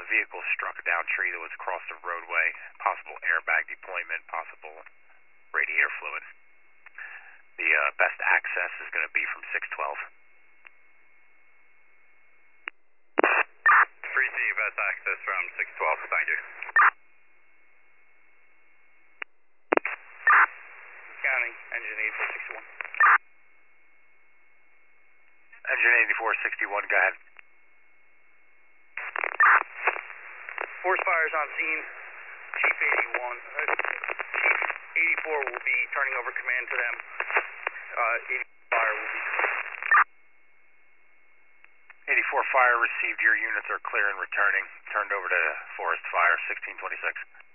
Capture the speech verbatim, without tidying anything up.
vehicle struck a down tree that was across the roadway. Possible airbag deployment, possible radiator fluid. The uh, best access is going to be from six twelve. Receive best access from six twelve, thank you. Counting, engine eighty-four sixty-one. Engine eighty-four sixty-one, go ahead. Force fires on scene. Chief eighty-one, uh, Chief eighty-four will be turning over command to them. Uh, eighty-four fire will be. eighty-four fire received. Your units are clear and returning. Turned over to Forest Fire, sixteen twenty-six.